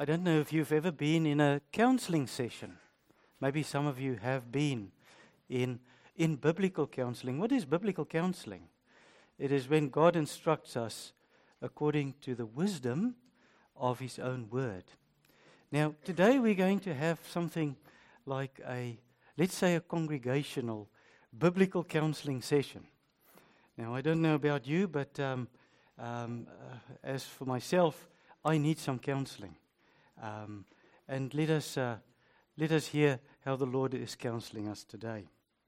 I don't know if you've ever been in a counseling session. Maybe some of you have been in biblical counseling. What is biblical counseling? It is when God instructs us according to the wisdom of His own word. Now, today we're going to have something like let's say a congregational biblical counseling session. Now, I don't know about you, but as for myself, I need some counseling. And let us hear how the Lord is counseling us today.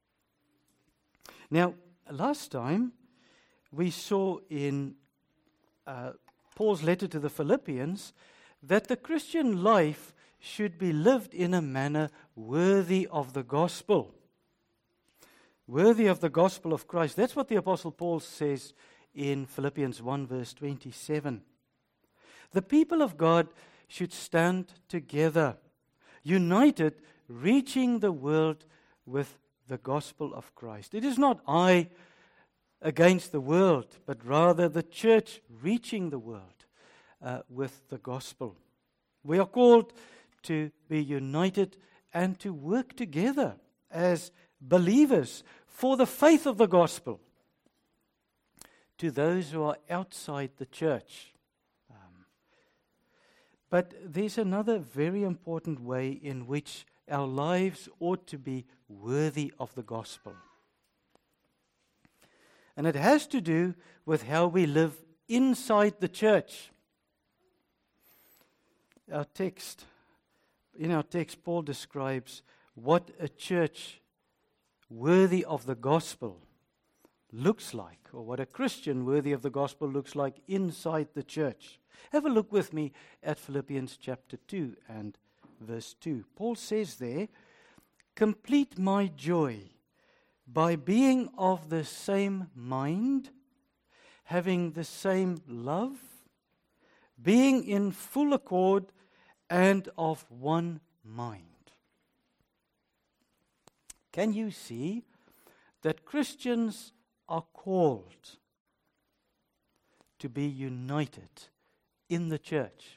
Now, last time we saw in Paul's letter to the Philippians that the Christian life should be lived in a manner worthy of the gospel. Worthy of the gospel of Christ. That's what the Apostle Paul says in Philippians 1 verse 27. The people of God should stand together, united, reaching the world with the gospel of Christ. It is not I against the world, but rather the church reaching the world with the gospel. We are called to be united and to work together as believers for the faith of the gospel to those who are outside the church. But there's another very important way in which our lives ought to be worthy of the gospel. And it has to do with how we live inside the church. In our text, Paul describes what a church worthy of the gospel looks like, or what a Christian worthy of the gospel looks like inside the church. Have a look with me at Philippians chapter 2 and verse 2. Paul says there, "Complete my joy by being of the same mind, having the same love, being in full accord and of one mind." Can you see that Christians are called to be united in the church?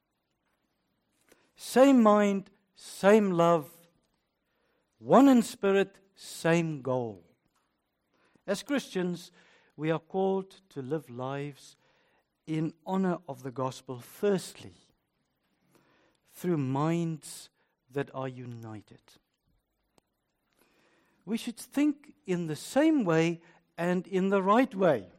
Same mind, same love, one in spirit, same goal. As Christians, we are called to live lives in honor of the gospel, firstly, through minds that are united. We should think in the same way and in the right way.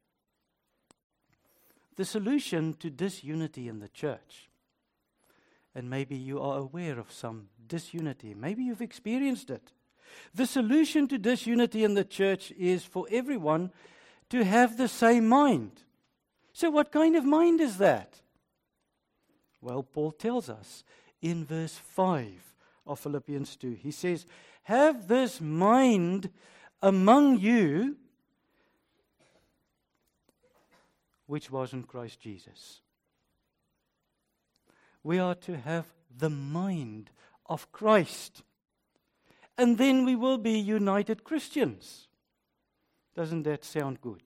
The solution to disunity in the church, and maybe you are aware of some disunity, maybe you've experienced it. The solution to disunity in the church is for everyone to have the same mind. So what kind of mind is that? Well, Paul tells us in verse 5 of Philippians 2. He says, "Have this mind among you, which was in Christ Jesus." We are to have the mind of Christ. And then we will be united Christians. Doesn't that sound good?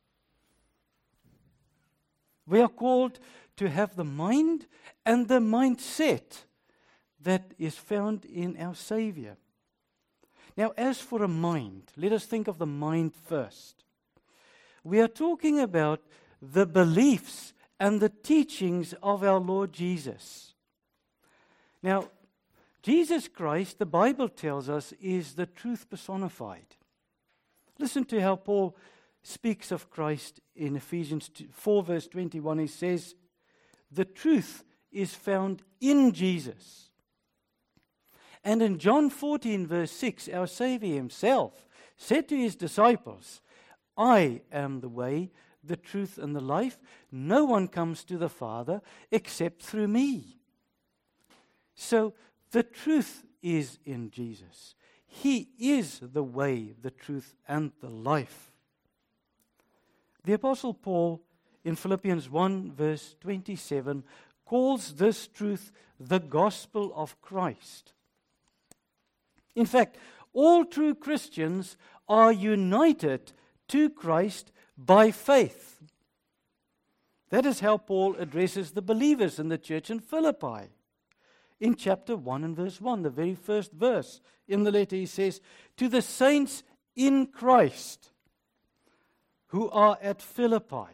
We are called to have the mind and the mindset that is found in our Savior. Now, as for a mind, let us think of the mind first. We are talking about the beliefs and the teachings of our Lord Jesus. Now, Jesus Christ, the Bible tells us, is the truth personified. Listen to how Paul speaks of Christ in Ephesians 4 verse 21. He says, "The truth is found in Jesus." And in John 14 verse 6, our Savior Himself said to His disciples, "I am the way, the truth, and the life. No one comes to the Father except through me." So, the truth is in Jesus. He is the way, the truth, and the life. The Apostle Paul in Philippians 1 verse 27 calls this truth the gospel of Christ. In fact, all true Christians are united to Christ by faith. That is how Paul addresses the believers in the church in Philippi. In chapter 1 and verse 1, the very first verse in the letter, he says, "To the saints in Christ who are at Philippi."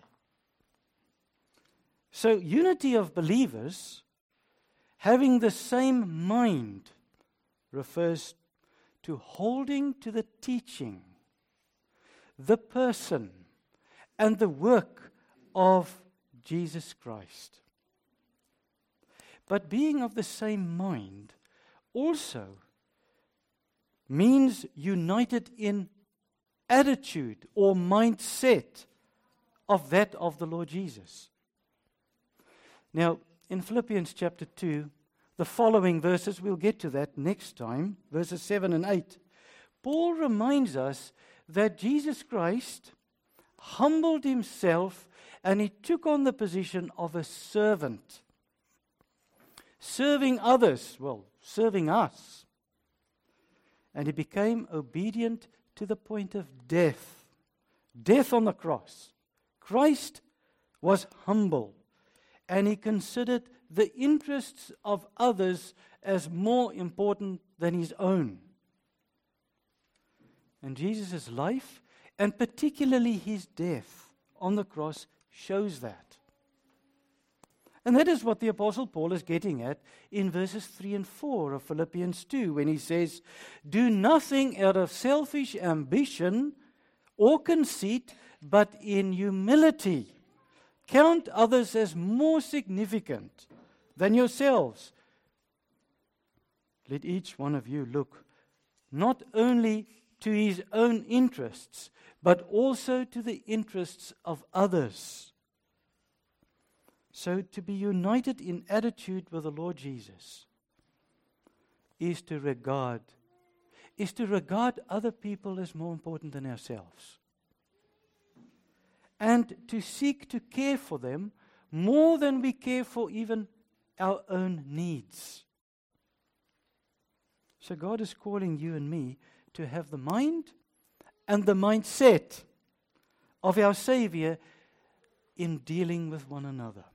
So, unity of believers having the same mind refers to holding to the teaching, the person, and the work of Jesus Christ. But being of the same mind also means united in attitude or mindset of that of the Lord Jesus. Now, in Philippians chapter 2, the following verses, we'll get to that next time, verses 7 and 8, Paul reminds us that Jesus Christ humbled himself and he took on the position of a servant, serving others, serving us. And he became obedient to the point of death on the cross. Christ was humble, and he considered the interests of others as more important than his own. And Jesus' life, and particularly his death on the cross, shows that. And that is what the Apostle Paul is getting at in verses 3 and 4 of Philippians 2, when he says, "Do nothing out of selfish ambition or conceit, but in humility count others as more significant than yourselves. Let each one of you look not only to his own interests, but also to the interests of others." So to be united in attitude with the Lord Jesus is to regard other people as more important than ourselves, and to seek to care for them more than we care for even our own needs. So God is calling you and me to have the mind and the mindset of our Savior in dealing with one another.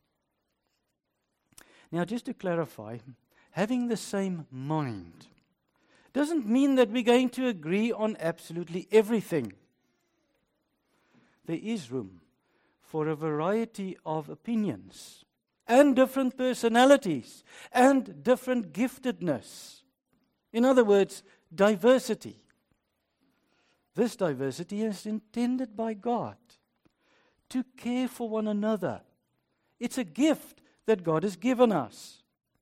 Now, just to clarify, having the same mind doesn't mean that we're going to agree on absolutely everything. There is room for a variety of opinions and different personalities and different giftedness. In other words, diversity. This diversity is intended by God to care for one another. It's a gift that God has given us.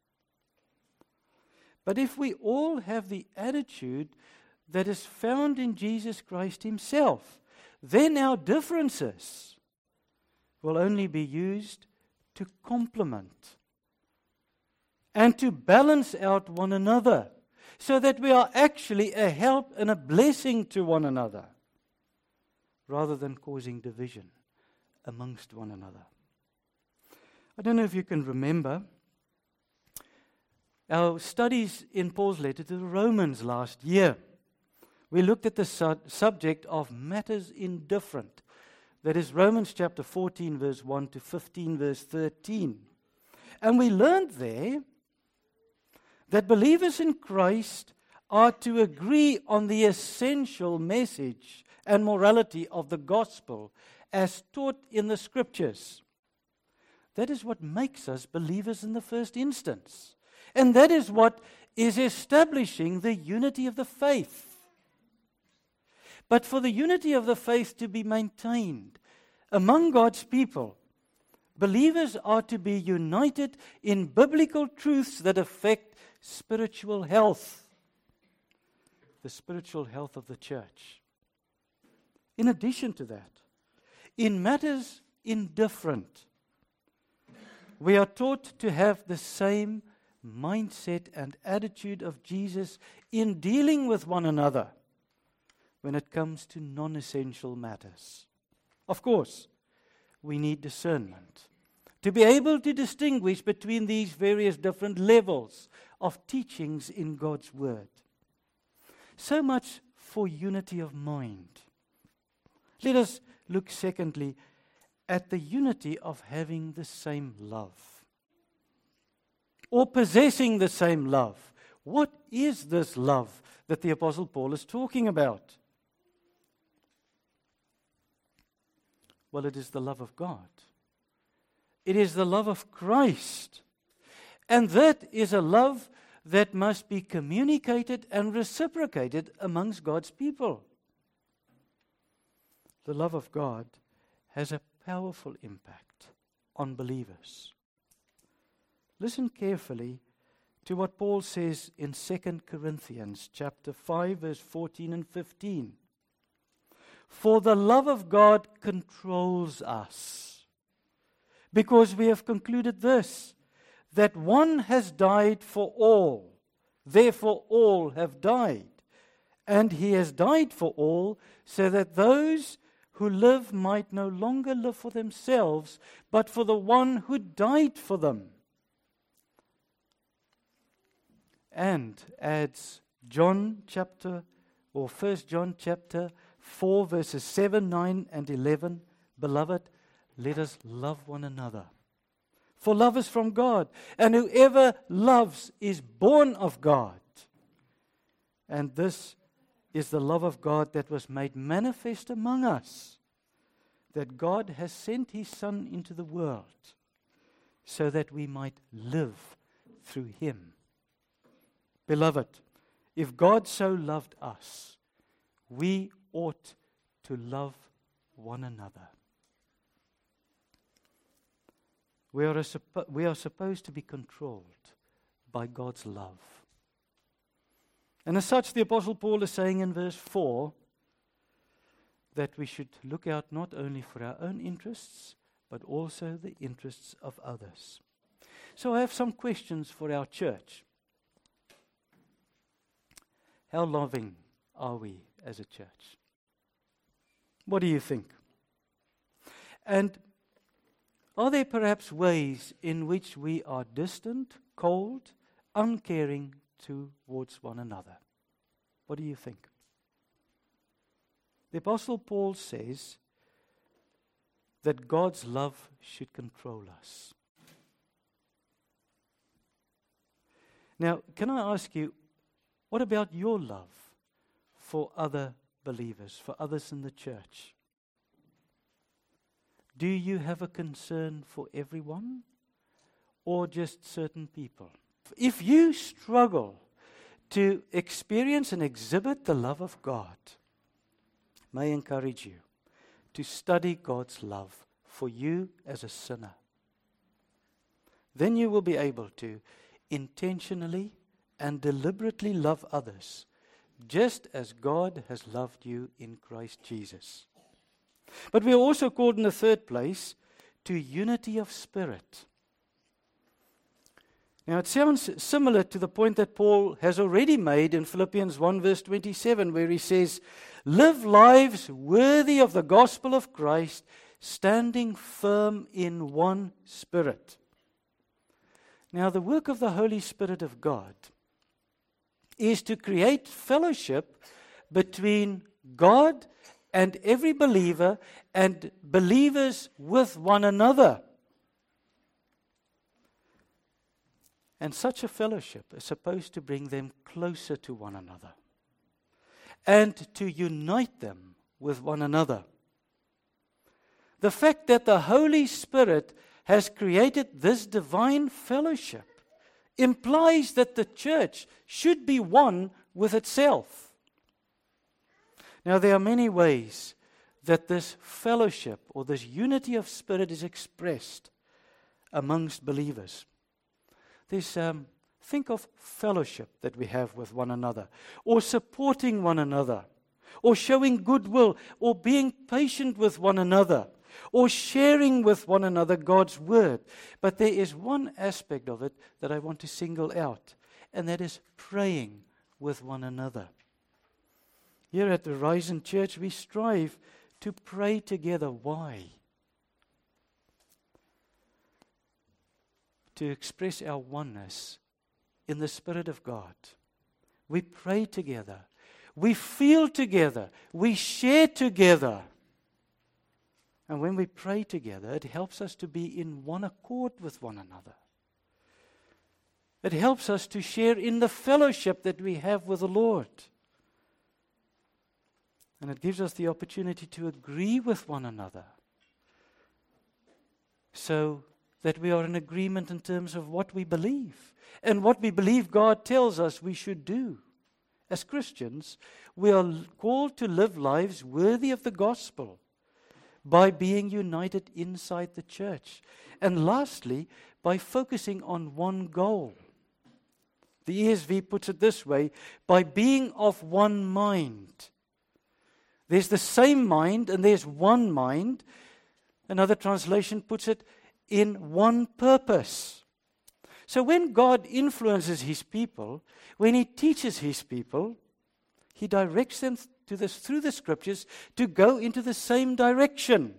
But if we all have the attitude that is found in Jesus Christ himself, then our differences will only be used to complement and to balance out one another, so that we are actually a help and a blessing to one another, rather than causing division amongst one another. I don't know if you can remember our studies in Paul's letter to the Romans last year. We looked at the subject of matters indifferent. That is Romans chapter 14, verse 1 to 15, verse 13. And we learned there that believers in Christ are to agree on the essential message and morality of the gospel as taught in the Scriptures. That is what makes us believers in the first instance. And that is what is establishing the unity of the faith. But for the unity of the faith to be maintained among God's people, believers are to be united in biblical truths that affect spiritual health, the spiritual health of the church. In addition to that, in matters indifferent, we are taught to have the same mindset and attitude of Jesus in dealing with one another when it comes to non-essential matters. Of course, we need discernment to be able to distinguish between these various different levels of teachings in God's Word. So much for unity of mind. Let us look secondly at the unity of having the same love or possessing the same love. What is this love that the Apostle Paul is talking about? Well, it is the love of God. It is the love of Christ. And that is a love that must be communicated and reciprocated amongst God's people. The love of God has a powerful impact on believers. Listen carefully to what Paul says in 2 Corinthians chapter 5, verse 14 and 15. For the love of God controls us, because we have concluded this, that one has died for all, therefore all have died. And he has died for all, so that those who live might no longer live for themselves, but for the one who died for them. And adds 1 John chapter 4, verses 7, 9, and 11, beloved, let us love one another. For love is from God, and whoever loves is born of God. And this is the love of God that was made manifest among us, that God has sent His Son into the world so that we might live through Him. Beloved, if God so loved us, we ought to love one another. We are supposed to be controlled by God's love. And as such, the Apostle Paul is saying in verse 4 that we should look out not only for our own interests, but also the interests of others. So I have some questions for our church. How loving are we as a church? What do you think? And are there perhaps ways in which we are distant, cold, uncaring towards one another? What do you think? The Apostle Paul says that God's love should control us. Now, can I ask you, what about your love for other believers, for others in the church? Do you have a concern for everyone or just certain people? If you struggle to experience and exhibit the love of God, may I encourage you to study God's love for you as a sinner. Then you will be able to intentionally and deliberately love others, just as God has loved you in Christ Jesus. But we are also called in the third place to unity of spirit. Now it sounds similar to the point that Paul has already made in Philippians 1 verse 27, where he says, live lives worthy of the gospel of Christ, standing firm in one spirit. Now the work of the Holy Spirit of God is to create fellowship between God and every believer and believers with one another. And such a fellowship is supposed to bring them closer to one another and to unite them with one another. The fact that the Holy Spirit has created this divine fellowship implies that the church should be one with itself. Now, there are many ways that this fellowship or this unity of spirit is expressed amongst believers. Think of fellowship that we have with one another, or supporting one another, or showing goodwill, or being patient with one another, or sharing with one another God's word. But there is one aspect of it that I want to single out, and that is praying with one another. Here at the Horizon Church, we strive to pray together. Why? To express our oneness in the Spirit of God. We pray together. We feel together. We share together. And when we pray together, it helps us to be in one accord with one another. It helps us to share in the fellowship that we have with the Lord. And it gives us the opportunity to agree with one another, so that we are in agreement in terms of what we believe and what we believe God tells us we should do. As Christians, we are called to live lives worthy of the gospel by being united inside the church. And lastly, by focusing on one goal. The ESV puts it this way: by being of one mind. There's the same mind and there's one mind. Another translation puts it in one purpose. So when God influences His people, when He teaches His people, He directs them through the Scriptures to go into the same direction,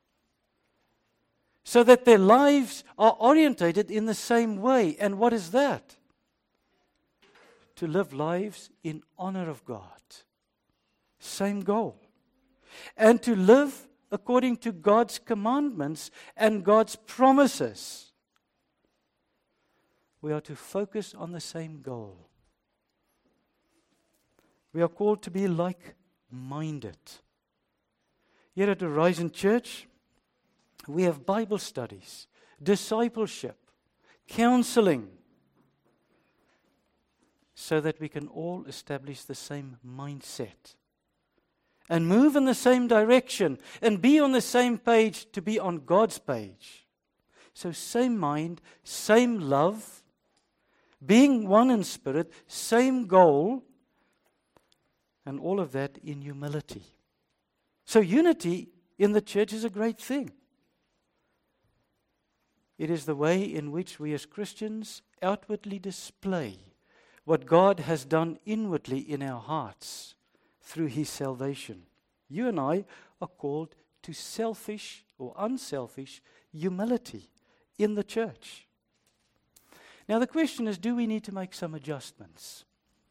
so that their lives are orientated in the same way. And what is that? To live lives in honor of God. Same goal. And to live according to God's commandments and God's promises. We are to focus on the same goal. We are called to be like-minded. Here at Horizon Church, we have Bible studies, discipleship, counseling, so that we can all establish the same mindset and move in the same direction and be on the same page, to be on God's page. So same mind, same love, being one in spirit, same goal, and all of that in humility. So unity in the church is a great thing. It is the way in which we as Christians outwardly display what God has done inwardly in our hearts through His salvation. You and I are called to selfish or unselfish humility in the church. Now the question is, do we need to make some adjustments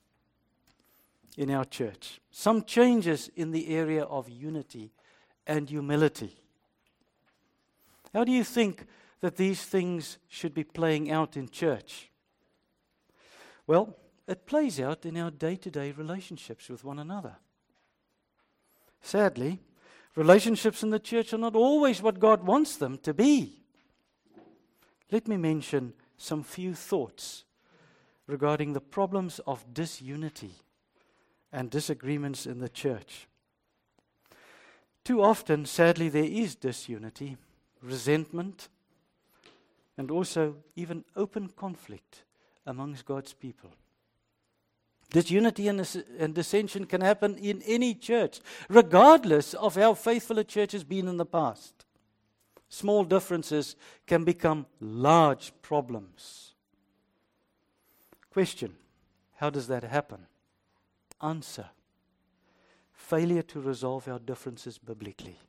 in our church? Some changes in the area of unity and humility. How do you think that these things should be playing out in church? Well, it plays out in our day-to-day relationships with one another. Sadly, relationships in the church are not always what God wants them to be. Let me mention some few thoughts regarding the problems of disunity and disagreements in the church. Too often, sadly, there is disunity, resentment, and also even open conflict amongst God's people. Disunity and dissension can happen in any church, regardless of how faithful a church has been in the past. Small differences can become large problems. Question: how does that happen? Answer: failure to resolve our differences biblically.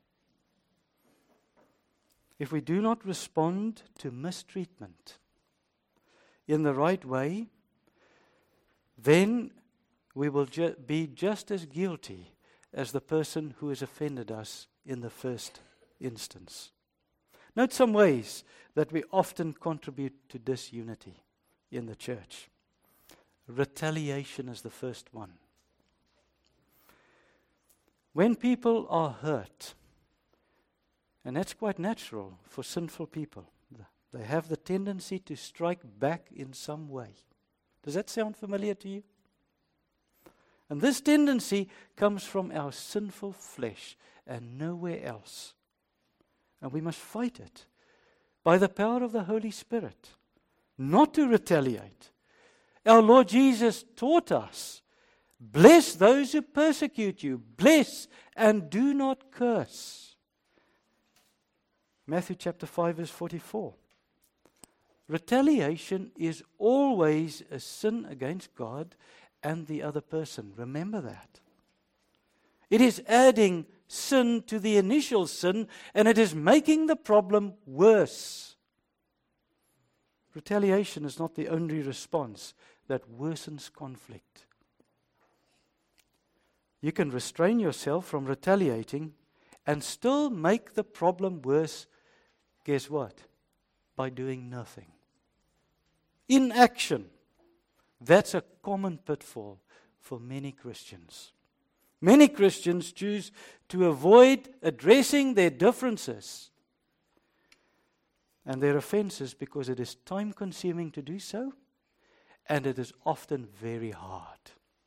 If we do not respond to mistreatment in the right way, then we will be just as guilty as the person who has offended us in the first instance. Note some ways that we often contribute to disunity in the church. Retaliation is the first one. When people are hurt, and that's quite natural for sinful people, they have the tendency to strike back in some way. Does that sound familiar to you? And this tendency comes from our sinful flesh and nowhere else. And we must fight it by the power of the Holy Spirit, not to retaliate. Our Lord Jesus taught us, bless those who persecute you, bless and do not curse. Matthew chapter 5 verse 44. Retaliation is always a sin against God and the other person. Remember that. It is adding sin to the initial sin, and it is making the problem worse. Retaliation is not the only response that worsens conflict. You can restrain yourself from retaliating and still make the problem worse, guess what? By doing nothing. Inaction. That's a common pitfall for many Christians. Many Christians choose to avoid addressing their differences and their offenses because it is time-consuming to do so, and it is often very hard.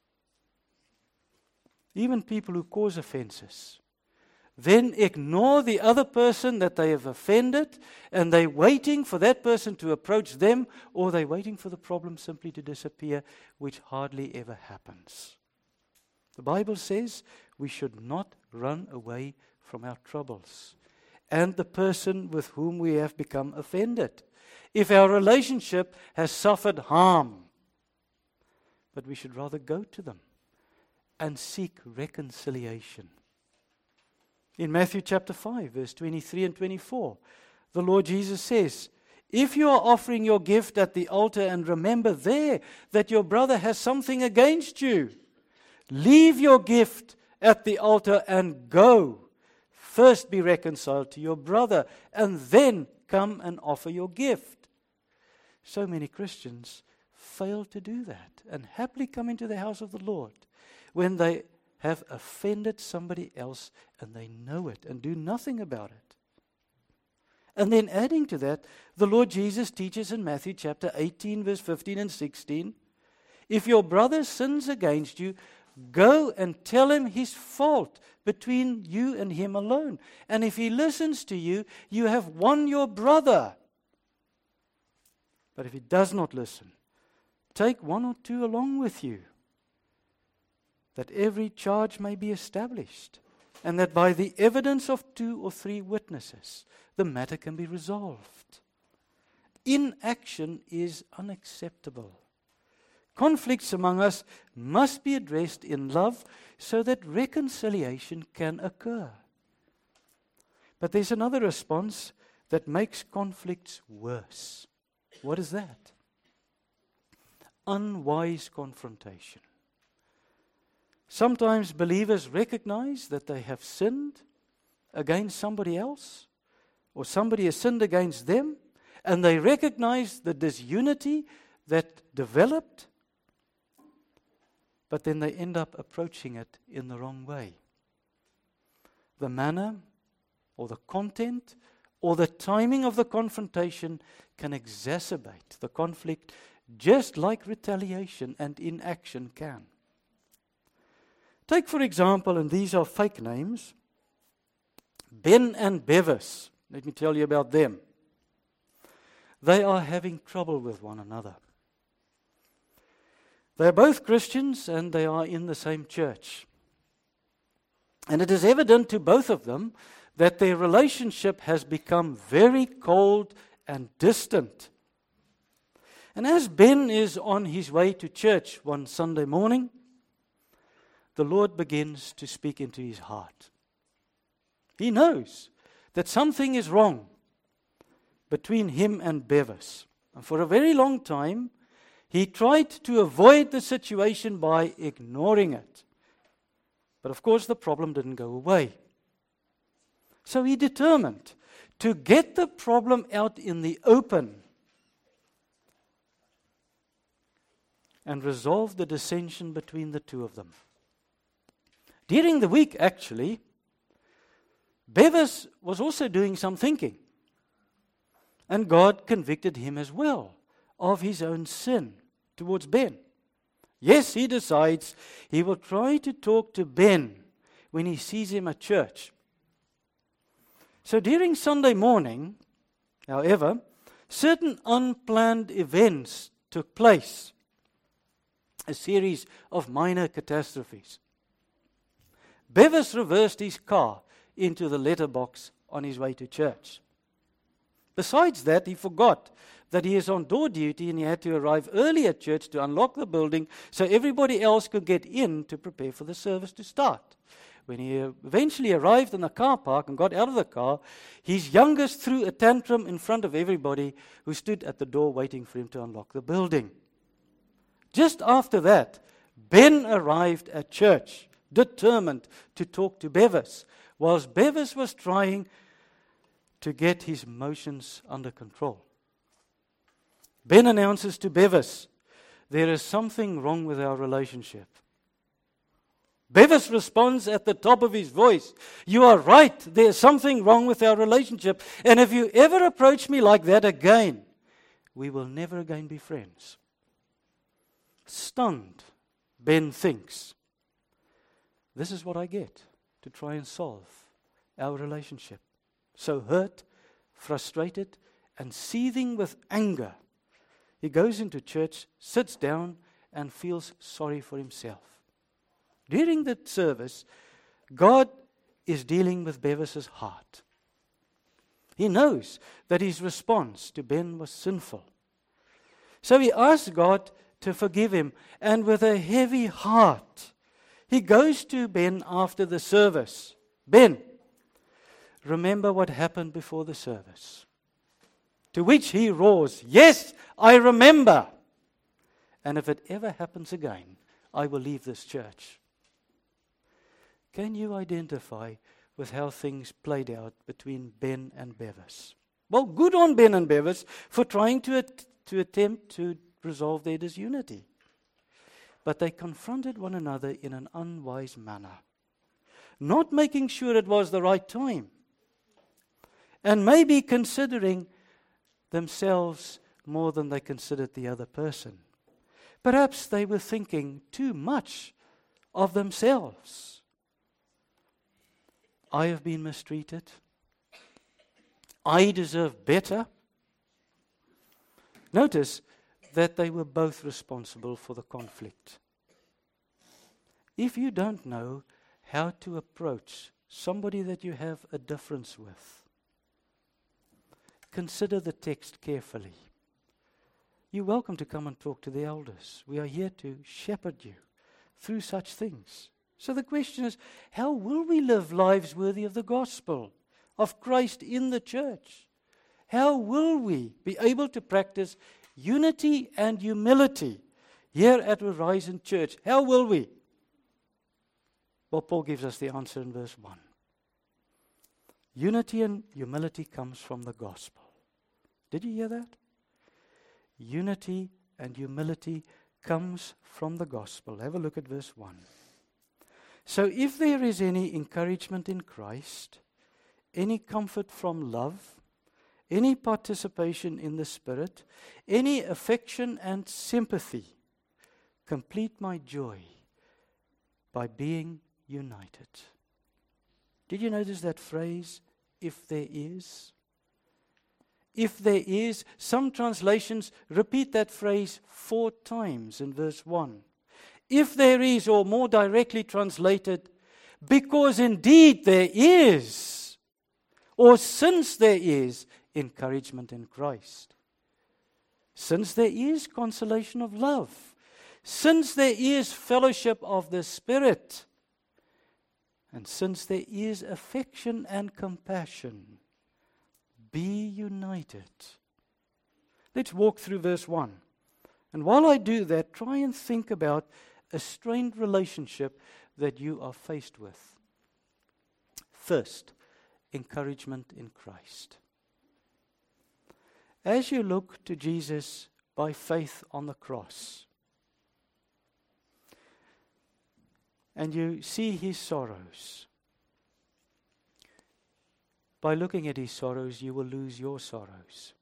Even people who cause offenses then ignore the other person that they have offended, and they're waiting for that person to approach them, or they're waiting for the problem simply to disappear, which hardly ever happens. The Bible says we should not run away from our troubles and the person with whom we have become offended, if our relationship has suffered harm. But we should rather go to them and seek reconciliation. In Matthew chapter 5, verse 23 and 24, the Lord Jesus says, if you are offering your gift at the altar and remember there that your brother has something against you, leave your gift at the altar and go. First be reconciled to your brother and then come and offer your gift. So many Christians fail to do that and happily come into the house of the Lord when they have offended somebody else and they know it and do nothing about it. And then adding to that, the Lord Jesus teaches in Matthew chapter 18, verse 15 and 16, if your brother sins against you, go and tell him his fault between you and him alone. And if he listens to you, you have won your brother. But if he does not listen, take one or two along with you, that every charge may be established, and that by the evidence of 2 or 3 witnesses, the matter can be resolved. Inaction is unacceptable. Conflicts among us must be addressed in love so that reconciliation can occur. But there's another response that makes conflicts worse. What is that? Unwise confrontation. Sometimes believers recognize that they have sinned against somebody else, or somebody has sinned against them, and they recognize the disunity that developed, but then they end up approaching it in the wrong way. The manner, or the content, or the timing of the confrontation can exacerbate the conflict, just like retaliation and inaction can. Take, for example, and these are fake names, Ben and Bevis. Let me tell you about them. They are having trouble with one another. They are both Christians and they are in the same church. And it is evident to both of them that their relationship has become very cold and distant. And as Ben is on his way to church one Sunday morning, the Lord begins to speak into his heart. He knows that something is wrong between him and Bevis. And for a very long time, he tried to avoid the situation by ignoring it. But of course, the problem didn't go away. So he determined to get the problem out in the open and resolve the dissension between the two of them. During the week, actually, Bevis was also doing some thinking. And God convicted him as well of his own sin towards Ben. Yes, he decides he will try to talk to Ben when he sees him at church. So during Sunday morning, however, certain unplanned events took place. A series of minor catastrophes. Bevis reversed his car into the letterbox on his way to church. Besides that, he forgot that he is on door duty and he had to arrive early at church to unlock the building so everybody else could get in to prepare for the service to start. When he eventually arrived in the car park and got out of the car, his youngest threw a tantrum in front of everybody who stood at the door waiting for him to unlock the building. Just after that, Ben arrived at church, determined to talk to Bevis, whilst Bevis was trying to get his emotions under control. Ben announces to Bevis, there is something wrong with our relationship. Bevis responds at the top of his voice, you are right, there's something wrong with our relationship. And if you ever approach me like that again, we will never again be friends. Stunned, Ben thinks, this is what I get to try and solve our relationship. So hurt, frustrated, and seething with anger, he goes into church, sits down, and feels sorry for himself. During the service, God is dealing with Bevis's heart. He knows that his response to Ben was sinful. So he asks God to forgive him, and with a heavy heart, he goes to Ben after the service. Ben, remember what happened before the service? To which he roars, yes, I remember. And if it ever happens again, I will leave this church. Can you identify with how things played out between Ben and Bevis? Well, good on Ben and Bevis for trying to attempt to resolve their disunity. But they confronted one another in an unwise manner, not making sure it was the right time, and maybe considering themselves more than they considered the other person. Perhaps they were thinking too much of themselves. I have been mistreated. I deserve better. Notice that they were both responsible for the conflict. If you don't know how to approach somebody that you have a difference with, consider the text carefully. You're welcome to come and talk to the elders. We are here to shepherd you through such things. So the question is, how will we live lives worthy of the gospel of Christ in the church? How will we be able to practice unity and humility here at Horizon Church? How will we? Well, Paul gives us the answer in verse 1. Unity and humility comes from the gospel. Did you hear that? Unity and humility comes from the gospel. Have a look at verse 1. So if there is any encouragement in Christ, any comfort from love, any participation in the Spirit, any affection and sympathy, complete my joy by being united. Did you notice that phrase, if there is? If there is, some translations repeat that phrase 4 times in verse 1. If there is, or more directly translated, because indeed there is, or since there is encouragement in Christ. Since there is consolation of love. Since there is fellowship of the Spirit. And since there is affection and compassion, be united. Let's walk through verse 1. And while I do that, try and think about a strained relationship that you are faced with. First, encouragement in Christ. As you look to Jesus by faith on the cross, and you see his sorrows, by looking at his sorrows, you will lose your sorrows.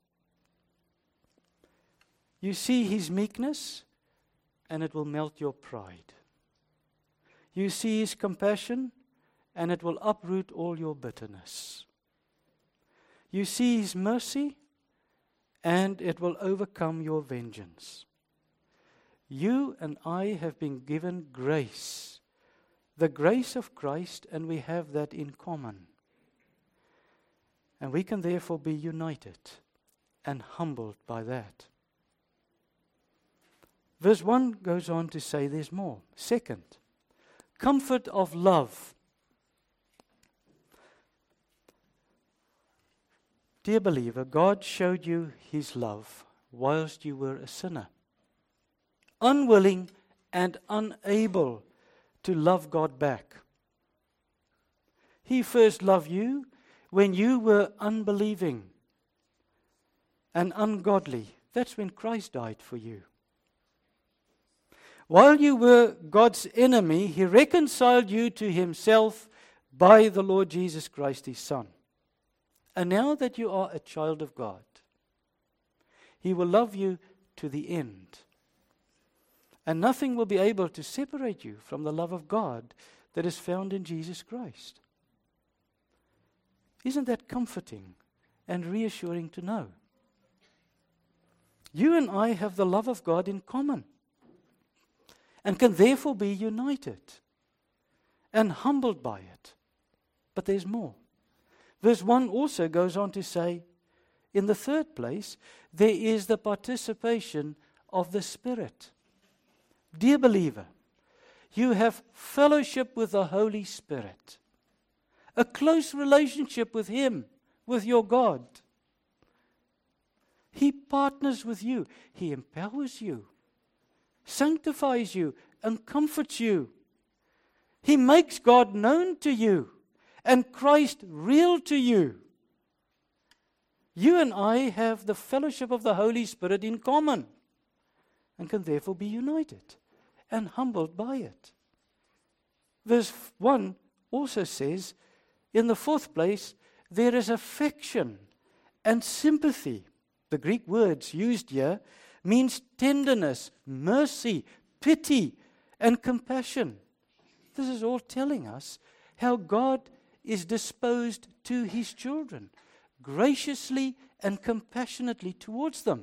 You see his meekness, and it will melt your pride. You see his compassion, and it will uproot all your bitterness. You see his mercy, and it will overcome your vengeance. You and I have been given grace, the grace of Christ, and we have that in common. And we can therefore be united and humbled by that. Verse 1 goes on to say there's more. Second, comfort of love. Dear believer, God showed you his love whilst you were a sinner, unwilling and unable to love God back. He first loved you when you were unbelieving and ungodly. That's when Christ died for you. While you were God's enemy, He reconciled you to Himself by the Lord Jesus Christ, His Son. And now that you are a child of God, He will love you to the end. And nothing will be able to separate you from the love of God that is found in Jesus Christ. Isn't that comforting and reassuring to know? You and I have the love of God in common and can therefore be united and humbled by it. But there's more. Verse 1 also goes on to say, in the third place, there is the participation of the Spirit. Dear believer, you have fellowship with the Holy Spirit, a close relationship with Him, with your God. He partners with you. He empowers you, sanctifies you, and comforts you. He makes God known to you and Christ real to you. You and I have the fellowship of the Holy Spirit in common and can therefore be united and humbled by it. Verse 1 also says, in the fourth place, there is affection and sympathy. The Greek words used here means tenderness, mercy, pity, and compassion. This is all telling us how God is disposed to His children, graciously and compassionately towards them.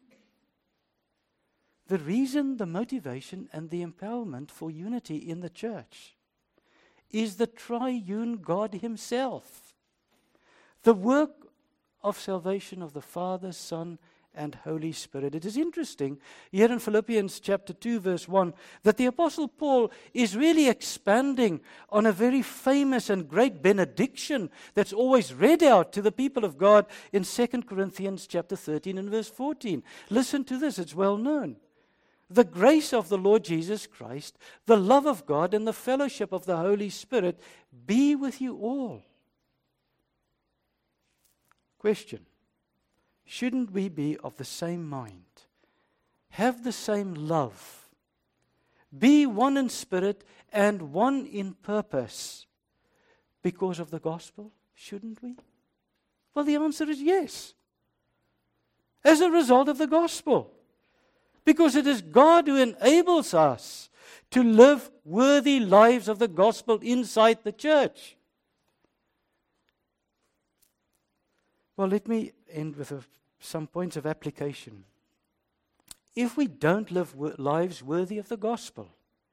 The reason, the motivation, and the empowerment for unity in the church is the triune God Himself. The work of salvation of the Father, Son, and Holy Spirit. It is interesting here in Philippians chapter 2 verse 1 that the Apostle Paul is really expanding on a very famous and great benediction that's always read out to the people of God in 2 Corinthians chapter 13 and verse 14. Listen to this, it's well known. The grace of the Lord Jesus Christ, the love of God, and the fellowship of the Holy Spirit be with you all. Question. Shouldn't we be of the same mind? Have the same love? Be one in spirit and one in purpose because of the gospel? Shouldn't we? Well, the answer is yes. As a result of the gospel. Because it is God who enables us to live worthy lives of the gospel inside the church. Well, let me end with some points of application. If we don't live lives worthy of the gospel,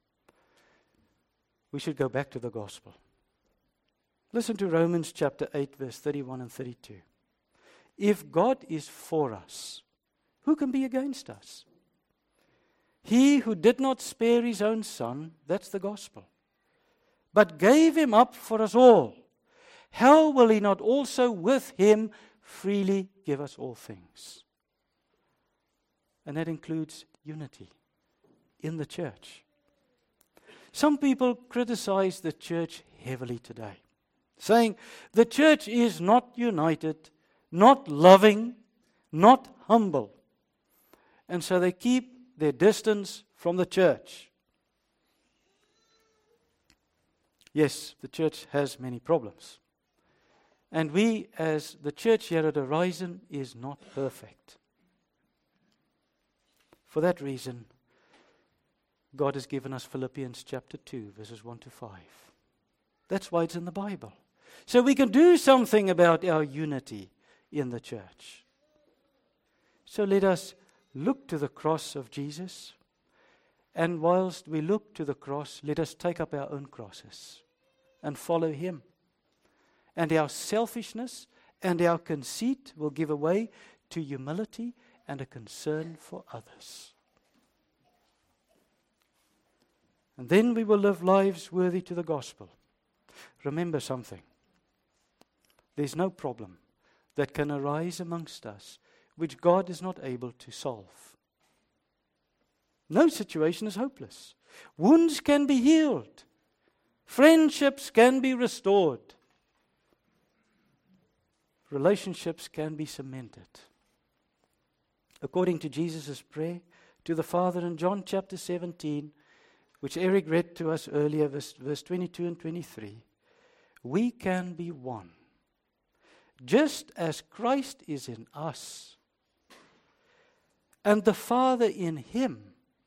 we should go back to the gospel. Listen to Romans chapter 8, verse 31 and 32. If God is for us, who can be against us? He who did not spare His own Son, that's the gospel, but gave Him up for us all, how will He not also with Him freely give us all things? And that includes unity in the church. Some people criticize the church heavily today, saying the church is not united, not loving, not humble. And so they keep their distance from the church. Yes, the church has many problems. And we, as the church here at Horizon, is not perfect. For that reason, God has given us Philippians chapter 2, verses 1 to 5. That's why it's in the Bible. So we can do something about our unity in the church. So let us look to the cross of Jesus, and whilst we look to the cross, let us take up our own crosses and follow Him. And our selfishness and our conceit will give way to humility and a concern for others. And then we will live lives worthy to the gospel. Remember something. There's no problem that can arise amongst us which God is not able to solve. No situation is hopeless. Wounds can be healed. Friendships can be restored. relationships can be cemented. According to Jesus' prayer to the Father in John chapter 17, which Eric read to us earlier, verse 22 and 23, we can be one. Just as Christ is in us, and the Father in Him,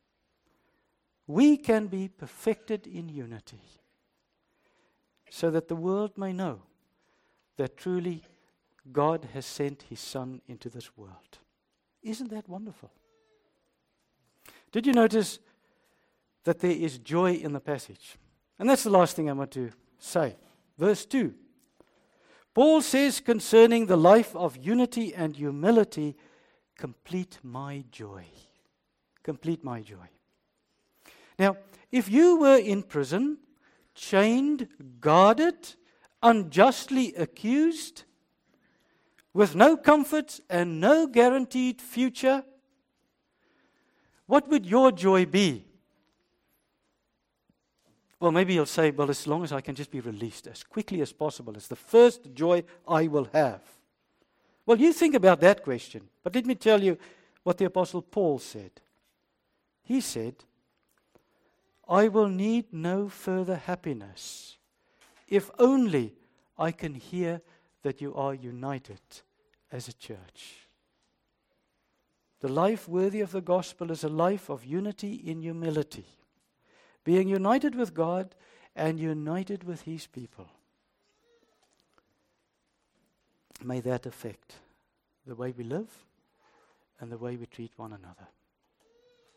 we can be perfected in unity, so that the world may know that truly God has sent His Son into this world. Isn't that wonderful? Did you notice that there is joy in the passage? And that's the last thing I want to say. Verse 2. Paul says concerning the life of unity and humility, complete my joy. Complete my joy. Now, if you were in prison, chained, guarded, unjustly accused, with no comfort and no guaranteed future, what would your joy be? Well, maybe you'll say, well, as long as I can just be released as quickly as possible, it's the first joy I will have. Well, you think about that question, but let me tell you what the Apostle Paul said. He said, I will need no further happiness if only I can hear that you are united as a church. The life worthy of the gospel is a life of unity in humility, being united with God and united with His people. May that affect the way we live and the way we treat one another.